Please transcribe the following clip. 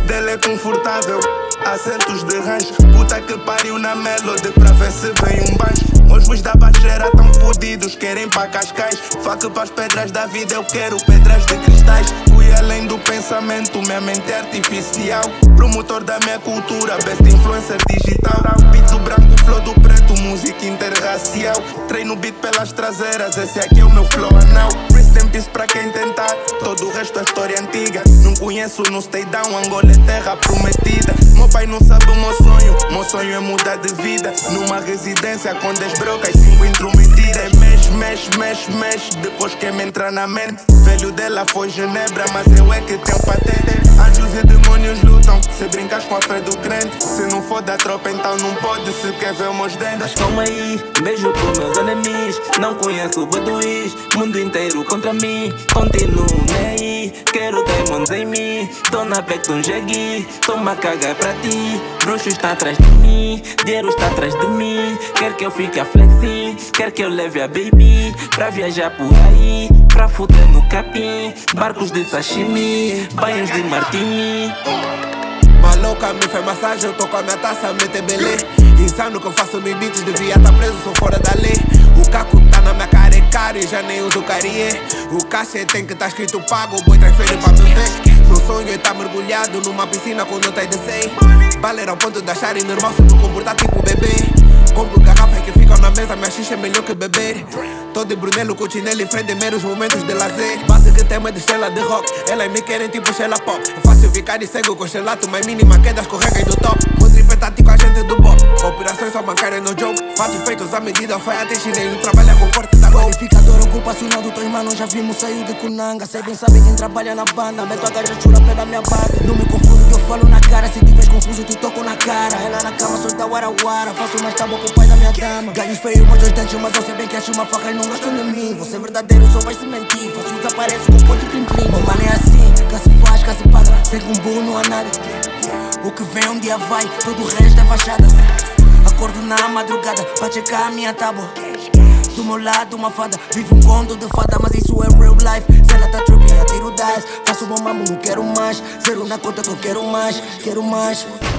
dele é confortável, assentos de rancho. Puta que pariu na melody pra ver se vem um banjo. Os bois da baixeira tão fodidos, querem pra Cascais. Faca pras pedras da vida, eu quero pedras de cristais. Fui além do pensamento, minha mente é artificial. Promotor da minha cultura, best influencer digital. Beat do branco, flow do preto, música interracial. Treino beat pelas traseiras, esse aqui é o meu flow anal. Rest in peace pra quem tentar, todo o resto é história antiga. Não conheço no stay down, Angola é terra prometida. Meu pai não sabe o meu sonho é mudar de vida. Numa residência com 10 brocas, 5 intrometidas. Mexe, depois que me entra na mente. Velho dela foi Genebra, mas eu é que tenho patente. Anjos e demônios lutam, se brincas com a fé do crente. Se não for da tropa então não pode, se quer ver meus dentes. Mas calma aí, beijo pros meus enemies. Não conheço o Baduís, mundo inteiro contra mim. Continuo nem aí, quero diamonds em mim. Tô na back de um jegui, toma a cagar pra ti. Bruxo está atrás de mim, dinheiro está atrás de mim. Quer que eu fique a flexing, quer que eu leve a baby pra viajar por aí, pra fuder no capim. Barcos de sashimi, banhos de martini. Maluca me fez massagem, eu tô com a minha taça, mete belê. Insano que eu faço nos beats, devia tá preso, sou fora da lei. O caco tá na minha cara, é caro e já nem uso carie. O cachê tem que tá escrito pago, o boi transfere pra meu ver. Meu sonho é tá mergulhado numa piscina com nota de 100. Baler ao ponto de achar normal se me comportar tipo bebê. Compro garrafas que ficam na mesa, minha xixa é melhor que beber. Tô de Brunello, Cucinelli, frente meros momentos de lazer. Base que tema de estrela de rock, elas me querem tipo Sheila Pop. É fácil ficar de cego com gelato, mas mínima queda escorrega do top. O tripé tá com a gente do bop, operações só bancárias no jogo. Fatos feitos à medida, foi até chinelo, trabalha com corte da gol. Verificador ocupacional do teu irmão, já vimos sair de Kunanga. Sei bem sabe quem trabalha na banda, meto a gaja chura pela minha barra. Não me confundo que eu falo na cara, se tiver confuso te toco na cara. Ela na cama solta warawara, faço mais tábua com o pai da minha dama. Ganhos feios, muitos dentes, mas eu sei bem que acho uma faca e não gostam de mim. Você é verdadeiro, só vai se mentir, faço desaparece com ponto plim plim. Meu mano é assim, cá se faz, cá se paga, sem com burro não há nada. O que vem um dia vai, todo o resto é fachada. Acordo na madrugada pra checar a minha tábua. Do meu lado uma fada, vivo um conto de fada, mas isso é real life. Se ela tá tripping, eu tiro 10. Faço bom mambo, não quero mais. Zero na conta que eu quero mais, quero mais.